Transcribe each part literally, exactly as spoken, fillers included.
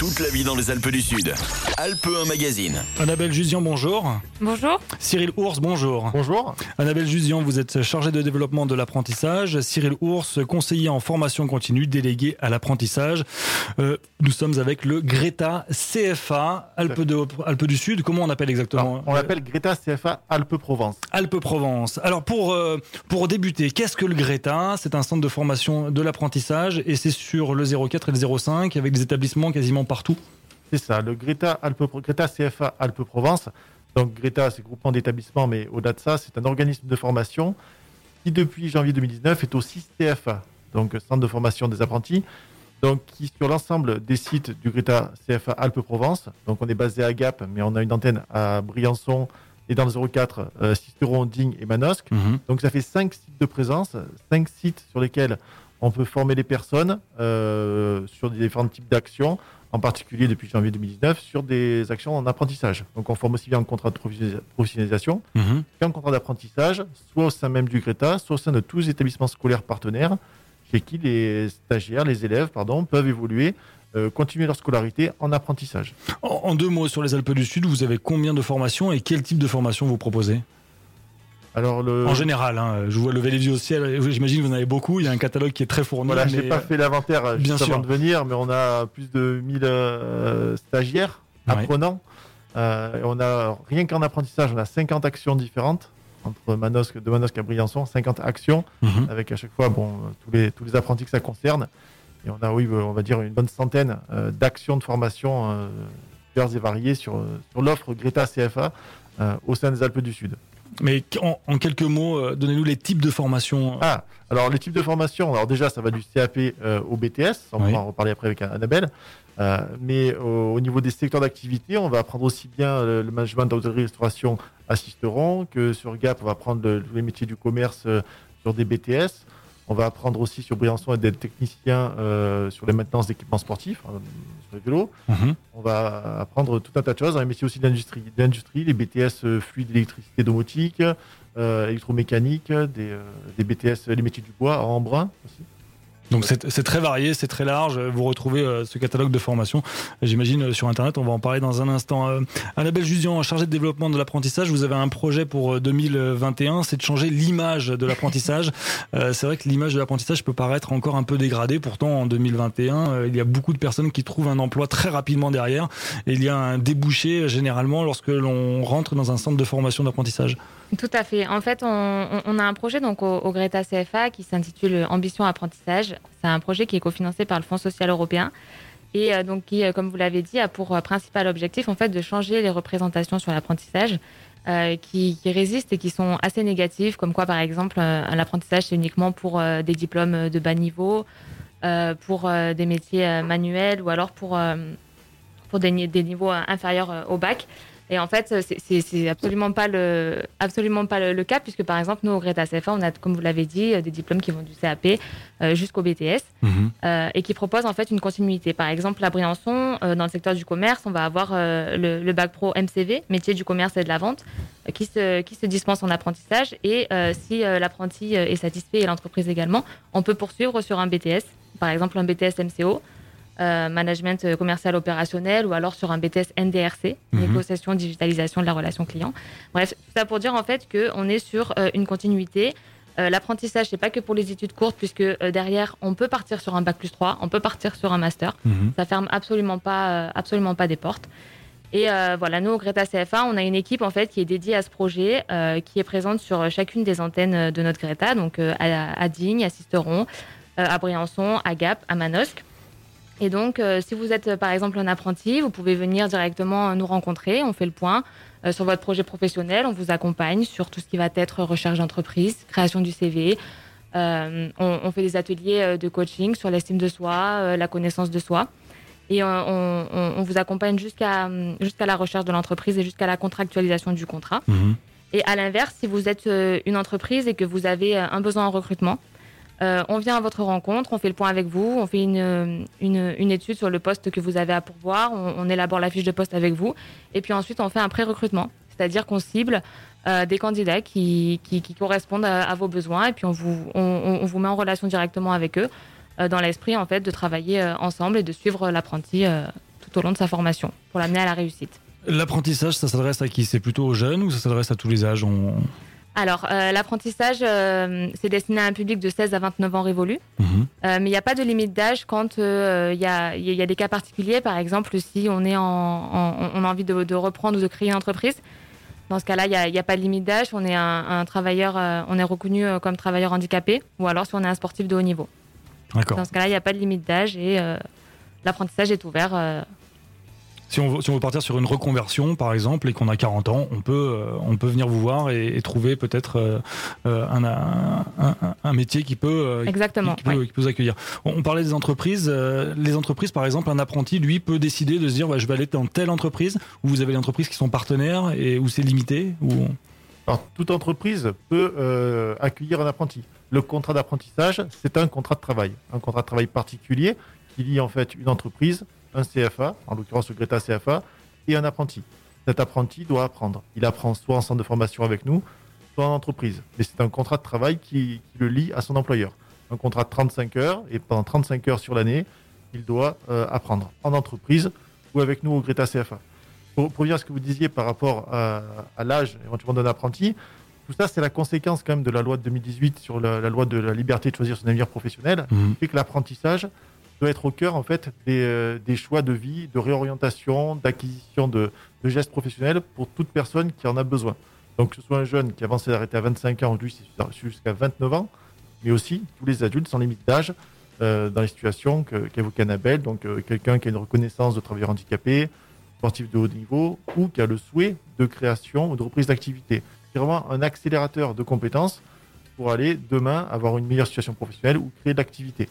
Toute la vie dans les Alpes du Sud. Alpes un magazine. Annabelle Jusian, bonjour. Bonjour. Cyril Ours, bonjour. Bonjour. Annabelle Jusian, vous êtes chargée de développement de l'apprentissage. Cyril Ours, conseiller en formation continue, délégué à l'apprentissage. Euh, nous sommes avec le Greta C F A, Alpes, de, Alpes du Sud. Comment on appelle exactement ? Alors, on l'appelle Greta C F A Alpes-Provence. Alpes-Provence. Alors pour, euh, pour débuter, qu'est-ce que le Greta ? C'est un centre de formation de l'apprentissage et c'est sur le zéro quatre et le zéro cinq avec des établissements quasiment partout. C'est ça, le Greta, Alpes, Greta C F A Alpes-Provence. Donc Greta, c'est groupement d'établissements, mais au-delà de ça, c'est un organisme de formation qui, depuis janvier deux mille dix-neuf, est aussi C F A, donc Centre de formation des apprentis, donc qui, sur l'ensemble des sites du Greta C F A Alpes-Provence, donc on est basé à Gap, mais on a une antenne à Briançon et dans le zéro quatre, euh, Sisteron, Digne et Manosque. Mmh. Donc ça fait cinq sites de présence, cinq sites sur lesquels on peut former les personnes euh, sur des différents types d'actions, en particulier depuis janvier deux mille dix-neuf, sur des actions en apprentissage. Donc on forme aussi bien en contrat de professionnalisation mmh. qu'en contrat d'apprentissage, soit au sein même du Greta, soit au sein de tous les établissements scolaires partenaires, chez qui les stagiaires, les élèves, pardon, peuvent évoluer, euh, continuer leur scolarité en apprentissage. En, en deux mots, sur les Alpes du Sud, vous avez combien de formations et quel type de formation vous proposez ? Alors le... En général, hein, je vois lever les yeux au ciel, j'imagine que vous en avez beaucoup, il y a un catalogue qui est très fourni. Voilà, mais... je n'ai pas fait l'inventaire juste avant de venir, mais on a plus de mille euh, stagiaires, apprenants. Ouais. Euh, on a, rien qu'en apprentissage, on a cinquante actions différentes, entre Manosque, de Manosque à Briançon, cinquante actions, mm-hmm. avec à chaque fois bon, tous, les, tous les apprentis que ça concerne. Et on a, oui, on va dire une bonne centaine euh, d'actions de formation euh, diverses et variées sur, sur l'offre Greta C F A euh, au sein des Alpes du Sud. Mais en, en quelques mots, euh, donnez-nous les types de formations. Ah, alors les types de formations, alors déjà ça va du C A P euh, au B T S, on oui. va en reparler après avec Annabelle, euh, mais au, au niveau des secteurs d'activité, on va apprendre aussi bien le, le management d'hôtellerie-restauration à Sisteron, que sur Gap, on va apprendre le, les métiers du commerce euh, sur des B T S. On va apprendre aussi sur Briançon d'être technicien euh, sur les maintenances d'équipements sportifs, hein, sur les vélos. Mm-hmm. On va apprendre tout un tas de choses dans les métiers aussi de l'industrie, de l'industrie les B T S euh, fluide, électricité, domotique, euh, électromécanique, des, euh, des B T S, les métiers du bois en brun aussi. Donc c'est, c'est très varié, c'est très large. Vous retrouvez euh, ce catalogue de formation, j'imagine, euh, sur Internet. On va en parler dans un instant. Euh, Annabelle Jusian, chargée de développement de l'apprentissage, vous avez un projet pour deux mille vingt et un, c'est de changer l'image de l'apprentissage. euh, c'est vrai que l'image de l'apprentissage peut paraître encore un peu dégradée. Pourtant, en deux mille vingt et un, euh, il y a beaucoup de personnes qui trouvent un emploi très rapidement derrière. Et il y a un débouché, généralement, lorsque l'on rentre dans un centre de formation d'apprentissage. Tout à fait. En fait, on, on a un projet donc, au, au Greta C F A qui s'intitule Ambition Apprentissage. C'est un projet qui est cofinancé par le Fonds social européen et euh, donc qui, comme vous l'avez dit, a pour euh, principal objectif en fait, de changer les représentations sur l'apprentissage euh, qui, qui résistent et qui sont assez négatives, comme quoi, par exemple, euh, l'apprentissage, c'est uniquement pour euh, des diplômes de bas niveau, euh, pour euh, des métiers euh, manuels ou alors pour, euh, pour des, des niveaux euh, inférieurs euh, au bac. Et en fait, c'est, c'est, c'est absolument pas le, absolument pas le, le cas, puisque par exemple, nous, au Greta C F A, on a, comme vous l'avez dit, des diplômes qui vont du C A P euh, jusqu'au B T S mmh. euh, et qui proposent en fait une continuité. Par exemple, à Briançon, euh, dans le secteur du commerce, on va avoir euh, le, le bac pro M C V, métier du commerce et de la vente, euh, qui, se, qui se dispense en apprentissage. Et euh, si euh, l'apprenti est satisfait et l'entreprise également, on peut poursuivre sur un B T S, par exemple un B T S M C O. Euh, management commercial opérationnel ou alors sur un B T S N D R C, mmh. négociation, digitalisation de la relation client. Bref, tout ça pour dire en fait qu'on est sur euh, une continuité. Euh, l'apprentissage, c'est pas que pour les études courtes, puisque euh, derrière, on peut partir sur un bac plus trois, on peut partir sur un master. Mmh. Ça ferme absolument pas, euh, absolument pas des portes. Et euh, voilà, nous, au Greta C F A, on a une équipe en fait qui est dédiée à ce projet, euh, qui est présente sur chacune des antennes de notre Greta, donc euh, à, à Digne, à Sisteron, euh, à Briançon, à Gap, à Manosque. Et donc, euh, si vous êtes, par exemple, un apprenti, vous pouvez venir directement nous rencontrer. On fait le point euh, sur votre projet professionnel. On vous accompagne sur tout ce qui va être recherche d'entreprise, création du C V. Euh, on, on fait des ateliers de coaching sur l'estime de soi, euh, la connaissance de soi. Et on, on, on vous accompagne jusqu'à, jusqu'à la recherche de l'entreprise et jusqu'à la contractualisation du contrat. Mmh. Et à l'inverse, si vous êtes une entreprise et que vous avez un besoin en recrutement, Euh, on vient à votre rencontre, on fait le point avec vous, on fait une, une, une étude sur le poste que vous avez à pourvoir, on, on élabore la fiche de poste avec vous, et puis ensuite on fait un pré-recrutement, c'est-à-dire qu'on cible euh, des candidats qui, qui, qui correspondent à, à vos besoins, et puis on vous, on, on vous met en relation directement avec eux, euh, dans l'esprit en fait de travailler euh, ensemble et de suivre l'apprenti euh, tout tout au long de sa formation pour l'amener à la réussite. L'apprentissage, ça s'adresse à qui ? C'est plutôt aux jeunes ou ça s'adresse à tous les âges ? On... Alors, euh, l'apprentissage, euh, c'est destiné à un public de seize à vingt-neuf ans révolus. Mmh. Euh, mais il n'y a pas de limite d'âge quand il euh, y, a, y a des cas particuliers. Par exemple, si on, est en, en, on a envie de, de reprendre ou de créer une entreprise, dans ce cas-là, il n'y a, y a pas de limite d'âge. On est un, un travailleur, euh, on est reconnu comme travailleur handicapé, ou alors si on est un sportif de haut niveau. D'accord. Dans ce cas-là, il n'y a pas de limite d'âge et euh, l'apprentissage est ouvert. Euh, Si on, veut, si on veut partir sur une reconversion, par exemple, et qu'on a quarante ans, on peut, euh, on peut venir vous voir et, et trouver peut-être euh, un, un, un, un métier qui peut, euh, Exactement, qui, qui, peut, ouais. qui peut vous accueillir. On, on parlait des entreprises. Euh, les entreprises, par exemple, un apprenti, lui, peut décider de se dire bah, je vais aller dans telle entreprise, où vous avez des entreprises qui sont partenaires et où c'est limité ou... Alors, toute entreprise peut euh, accueillir un apprenti. Le contrat d'apprentissage, c'est un contrat de travail. Un contrat de travail particulier qui lie en fait une entreprise, un C F A, en l'occurrence le Greta C F A, et un apprenti. Cet apprenti doit apprendre. Il apprend soit en centre de formation avec nous, soit en entreprise. Mais c'est un contrat de travail qui, qui le lie à son employeur. Un contrat de trente-cinq heures, et pendant trente-cinq heures sur l'année, il doit euh, apprendre en entreprise ou avec nous au Greta C F A. Pour, pour dire ce que vous disiez par rapport à, à l'âge éventuellement d'un apprenti, tout ça c'est la conséquence quand même de la loi de deux mille dix-huit sur la, la loi de la liberté de choisir son avenir professionnel, Mmh. qui fait que l'apprentissage doit être au cœur en fait des, euh, des choix de vie, de réorientation, d'acquisition de, de gestes professionnels pour toute personne qui en a besoin. Donc que ce soit un jeune qui avance d'arrêter à vingt-cinq ans, lui c'est jusqu'à vingt-neuf ans, mais aussi tous les adultes sans limite d'âge euh, dans les situations que, qu'évoque Annabelle, donc euh, quelqu'un qui a une reconnaissance de travailleur handicapé, sportif de haut niveau ou qui a le souhait de création ou de reprise d'activité. C'est vraiment un accélérateur de compétences pour aller demain avoir une meilleure situation professionnelle ou créer de l'activité.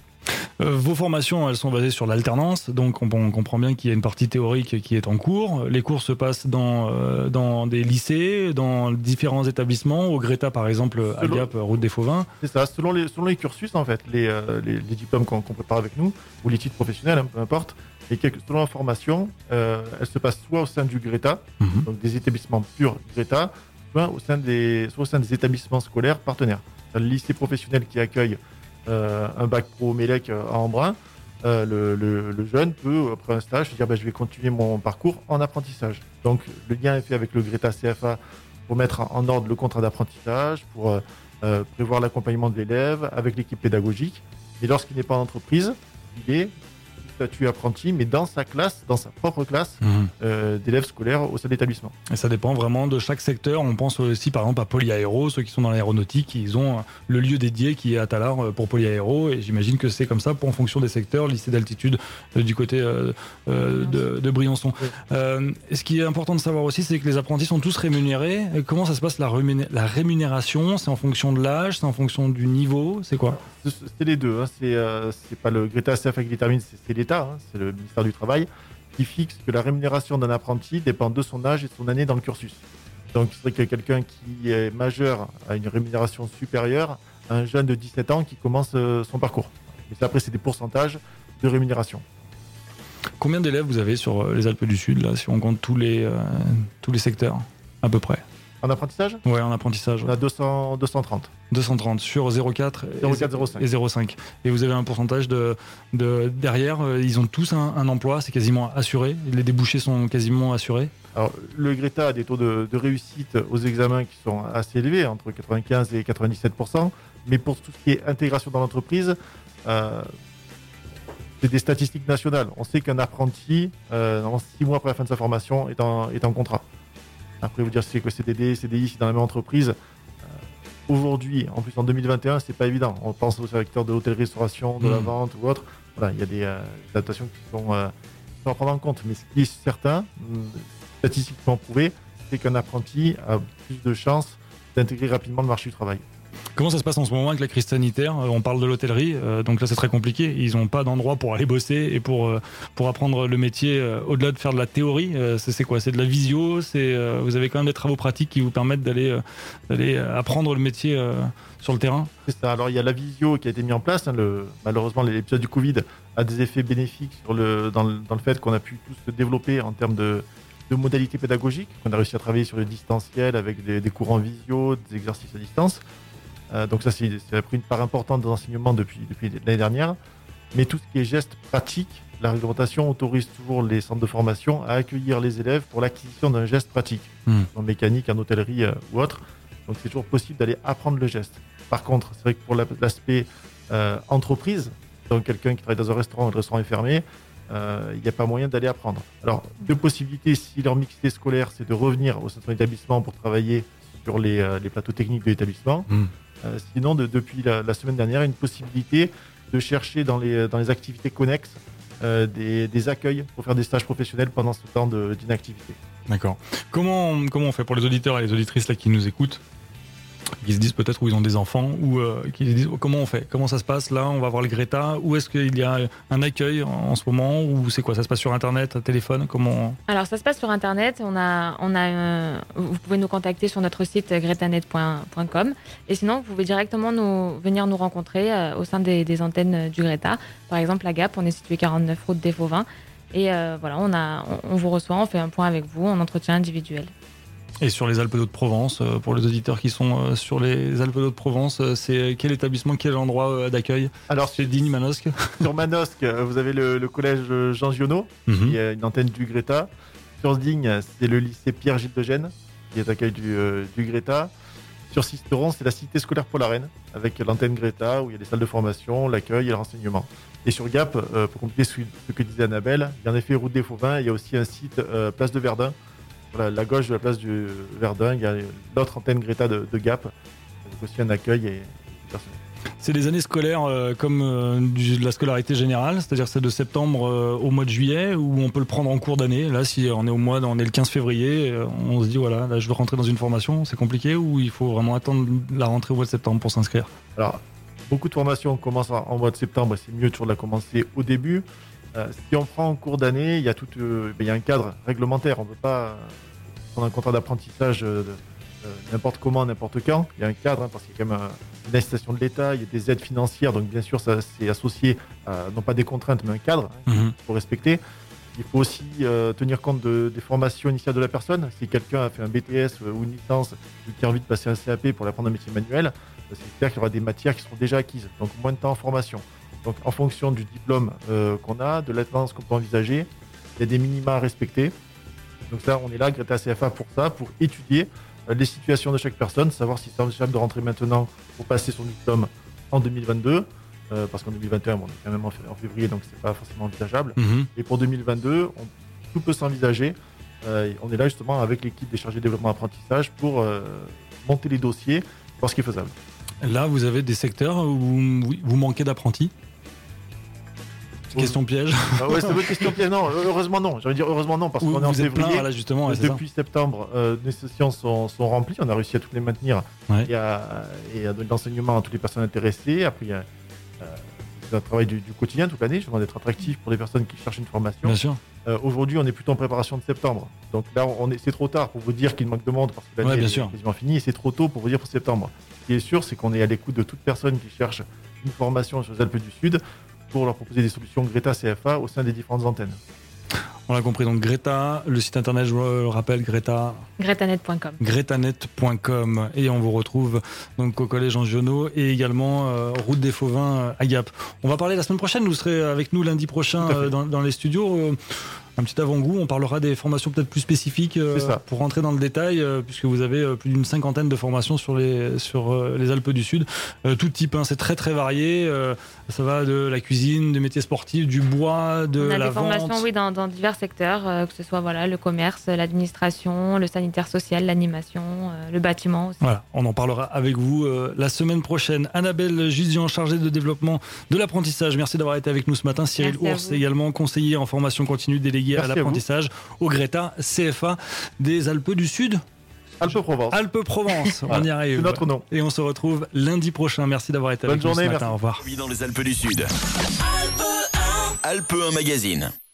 Euh, vos formations, elles sont basées sur l'alternance, donc on, on comprend bien qu'il y a une partie théorique qui est en cours. Les cours se passent dans, euh, dans des lycées, dans différents établissements, au Greta par exemple, à Selon... Gap, route des Fauvins. C'est ça, selon les, selon les cursus en fait, les, euh, les, les diplômes qu'on, qu'on prépare avec nous, ou les titres professionnels, hein, peu importe, et quelques, selon la formation, euh, elle se passe soit au sein du Greta, Mmh. donc des établissements purs Greta, soit au sein des, soit au sein des établissements scolaires partenaires. C'est le lycée professionnel qui accueille Euh, un bac pro Mélec à Embrun, euh, le, le, le jeune peut, après un stage, se dire bah, je vais continuer mon parcours en apprentissage. Donc le lien est fait avec le Greta C F A pour mettre en ordre le contrat d'apprentissage, pour euh, prévoir l'accompagnement de l'élève avec l'équipe pédagogique. Et lorsqu'il n'est pas en entreprise, il est statut apprenti, mais dans sa classe, dans sa propre classe Mmh. euh, d'élèves scolaires au sein de l'établissement. Et ça dépend vraiment de chaque secteur. On pense aussi par exemple à Polyaéro, ceux qui sont dans l'aéronautique, ils ont le lieu dédié qui est à Tallard pour Polyaéro, et j'imagine que c'est comme ça pour, en fonction des secteurs, lycée d'altitude euh, du côté euh, euh, de, de Briançon. Oui. Euh, ce qui est important de savoir aussi, c'est que les apprentis sont tous rémunérés. Comment ça se passe la, rémuné- la rémunération ? C'est en fonction de l'âge, c'est en fonction du niveau, c'est quoi ? C'est, c'est les deux. Hein. C'est, euh, c'est pas le Greta C F A qui détermine, c'est, c'est l'État, hein. C'est le ministère du Travail qui fixe que la rémunération d'un apprenti dépend de son âge et de son année dans le cursus. Donc, c'est vrai que quelqu'un qui est majeur a une rémunération supérieure à un jeune de dix-sept ans qui commence euh, son parcours. Mais après, c'est des pourcentages de rémunération. Combien d'élèves vous avez sur les Alpes du Sud, là, si on compte tous les, euh, tous les secteurs, à peu près ? En apprentissage, Ouais, en apprentissage. on a deux cents, deux cent trente. deux cent trente sur zéro virgule quatre zéro virgule quatre, zéro virgule cinq. et zéro virgule cinq. Et vous avez un pourcentage de, de derrière, euh, ils ont tous un, un emploi, c'est quasiment assuré. Les débouchés sont quasiment assurés. Alors, le Greta a des taux de, de réussite aux examens qui sont assez élevés, entre quatre-vingt-quinze et quatre-vingt-dix-sept pour cent. Mais pour tout ce qui est intégration dans l'entreprise, euh, c'est des statistiques nationales. On sait qu'un apprenti, euh, dans six mois après la fin de sa formation, est en, est en contrat. Après, vous dire si c'est que C D D, C D I, c'est dans la même entreprise. Euh, aujourd'hui, en plus en deux mille vingt et un, c'est pas évident. On pense au secteur de l'hôtellerie-restauration, de la Mmh. vente ou autre. Voilà, il y a des, euh, des adaptations qui sont, euh, qui sont à prendre en compte. Mais ce qui est certain, euh, statistiquement prouvé, c'est qu'un apprenti a plus de chances d'intégrer rapidement le marché du travail. Comment ça se passe en ce moment avec la crise sanitaire ? On parle de l'hôtellerie, euh, donc là c'est très compliqué. Ils n'ont pas d'endroit pour aller bosser et pour, euh, pour apprendre le métier, euh, au-delà de faire de la théorie. Euh, c'est, c'est quoi ? C'est de la visio, c'est, euh, vous avez quand même des travaux pratiques qui vous permettent d'aller, euh, d'aller apprendre le métier euh, sur le terrain ? C'est ça. Alors, il y a la visio qui a été mise en place. Hein, le, malheureusement, l'épisode du Covid a des effets bénéfiques sur le, dans, le, dans le fait qu'on a pu tous se développer en termes de, de modalités pédagogiques. On a réussi à travailler sur le distanciel avec des, des cours en visio, des exercices à distance. Euh, donc ça, c'est, ça a pris une part importante de l'enseignement depuis, depuis l'année dernière. Mais tout ce qui est gestes pratiques la réglementation autorise toujours les centres de formation à accueillir les élèves pour l'acquisition d'un geste pratique, Mmh. en mécanique, en hôtellerie euh, ou autre. Donc c'est toujours possible d'aller apprendre le geste. Par contre, c'est vrai que pour la- l'aspect euh, entreprise, donc quelqu'un qui travaille dans un restaurant, le restaurant est fermé, euh, il n'y a pas moyen d'aller apprendre. Alors, deux possibilités, si leur mixité scolaire, c'est de revenir au centre d'établissement pour travailler sur les, euh, les plateaux techniques de l'établissement. Mmh. Euh, sinon, de- depuis la, la semaine dernière, une possibilité de chercher dans les, dans les activités connexes euh, des, des accueils pour faire des stages professionnels pendant ce temps de- d'inactivité. D'accord. Comment, comment on fait pour les auditeurs et les auditrices là, qui nous écoutent, qui se disent peut-être où ils ont des enfants, ou euh, qui se disent oh, comment on fait, comment ça se passe là, on va voir le Greta, où est-ce qu'il y a un accueil en, en ce moment, ou c'est quoi, ça se passe sur internet, téléphone, comment? Alors, ça se passe sur Internet. On a, on a, euh, vous pouvez nous contacter sur notre site euh, gretanet point com. Et sinon, vous pouvez directement nous, venir nous rencontrer euh, au sein des, des antennes euh, du Greta. Par exemple, à Gap, on est situé quarante-neuf route des Fauvins. Et euh, voilà, on, a, on, on vous reçoit, on fait un point avec vous en entretien individuel. Et sur les Alpes d'Haute-Provence, euh, pour les auditeurs qui sont euh, sur les Alpes d'Haute-Provence, euh, c'est quel établissement, quel endroit euh, d'accueil? Alors, C'est Digne, Manosque. sur Manosque, euh, vous avez le, le collège euh, Jean Giono, Mhm. qui est une antenne du Greta. Sur Digne, c'est le lycée Pierre-Gilles de Gênes, qui est accueil du, euh, du Greta. Sur Sisteron, c'est la cité scolaire Paul Arène, avec l'antenne Greta, où il y a des salles de formation, l'accueil et le renseignement. Et sur Gap, euh, pour compléter ce, ce que disait Annabelle, il y a en effet route des Fauvins, il y a aussi un site euh, place de Verdun. Voilà, la gauche de la place du Verdun, il y a l'autre antenne Greta de, de Gap, avec aussi un accueil et du personnel. C'est des années scolaires euh, comme euh, du- de la scolarité générale, c'est-à-dire c'est de septembre euh, au mois de juillet, ou on peut le prendre en cours d'année. Là, si on est au mois, on est le quinze février, euh, on se dit voilà, là je veux rentrer dans une formation, c'est compliqué, ou il faut vraiment attendre la rentrée au mois de septembre pour s'inscrire? Alors, beaucoup de formations commencent en, en mois de septembre, et c'est mieux toujours de la commencer au début. Euh, si on prend en cours d'année, il y a tout, euh, ben, il y a un cadre réglementaire. On ne peut pas euh, prendre un contrat d'apprentissage euh, de- euh, n'importe comment, n'importe quand. Il y a un cadre, hein, parce qu'il y a quand même euh, une incitation de l'État, il y a des aides financières, donc bien sûr, ça c'est associé à non pas des contraintes, mais un cadre hein, Mhm. qu'il faut respecter. Il faut aussi euh, tenir compte de- des formations initiales de la personne. Si quelqu'un a fait un B T S ou une licence et qui a envie de passer un C A P pour apprendre un métier manuel, euh, c'est clair qu'il y aura des matières qui seront déjà acquises, donc moins de temps en formation. Donc en fonction du diplôme euh, qu'on a, de l'attente qu'on peut envisager, il y a des minima à respecter. Donc ça, on est là, Greta C F A, pour ça, pour étudier euh, les situations de chaque personne, savoir si c'est envisageable de rentrer maintenant pour passer son diplôme en deux mille vingt-deux, euh, parce qu'en deux mille vingt et un, bon, on est quand même en fév- en février, donc c'est pas forcément envisageable. Mhm. Et pour deux mille vingt-deux, on- tout peut s'envisager. Euh, on est là justement avec l'équipe des chargés de développement apprentissage pour euh, monter les dossiers, voir ce qui est faisable. Là, vous avez des secteurs où vous, vous manquez d'apprentis? Question piège. Ah ouais, c'est une question piège. Non, heureusement non. J'ai envie de dire heureusement non, parce Où qu'on est en vous êtes février. plein, là justement, ouais, c'est ça. Depuis septembre, euh, les sessions sont, sont remplies. On a réussi à toutes les maintenir Ouais. et, à, et à donner de l'enseignement à toutes les personnes intéressées. Après, il y a euh, un travail du, du quotidien toute l'année, justement d'être attractif pour les personnes qui cherchent une formation. Bien sûr. Euh, Aujourd'hui, on est plutôt en préparation de septembre. Donc là, on est, c'est trop tard pour vous dire qu'il manque de monde parce que l'année Ouais, bien est sûr. quasiment finie. Et c'est trop tôt pour vous dire pour septembre. Ce qui est sûr, c'est qu'on est à l'écoute de toute personne qui cherche une formation sur les Alpes du Sud pour leur proposer des solutions Greta C F A au sein des différentes antennes. On l'a compris, donc Greta, le site internet, je le rappelle, Greta, gretanet point com. gretanet point com, et on vous retrouve donc au collège Jean Giono et également euh, route des Fauvins euh, à Gap. On va parler la semaine prochaine, vous serez avec nous lundi prochain Tout à fait. euh, dans, dans les studios. Euh, un petit avant-goût, on parlera des formations peut-être plus spécifiques euh, C'est ça. pour rentrer dans le détail, euh, puisque vous avez euh, plus d'une cinquantaine de formations sur les, sur, euh, les Alpes du Sud. Euh, tout type, hein, c'est très très varié. Euh, ça va de la cuisine, des métiers sportifs, du bois, de On a la des formations vente. oui, dans, dans divers secteurs, euh, que ce soit voilà, le commerce, l'administration, le sanitaire social, l'animation, euh, le bâtiment aussi. Voilà, on en parlera avec vous euh, la semaine prochaine. Annabelle Gizian, chargée de développement de l'apprentissage. Merci d'avoir été avec nous ce matin. Cyril Merci à Ours, vous. également conseiller en formation continue délégué Merci à à l'apprentissage au Greta C F A des Alpes du Sud. Alpes-Provence. Alpes-Provence, on y Voilà, arrive. c'est notre nom. Et on se retrouve lundi prochain. Merci d'avoir été Bonne avec nous journée, ce matin. merci. Au revoir. Vie dans les Alpes du Sud. Alpes un Magazine.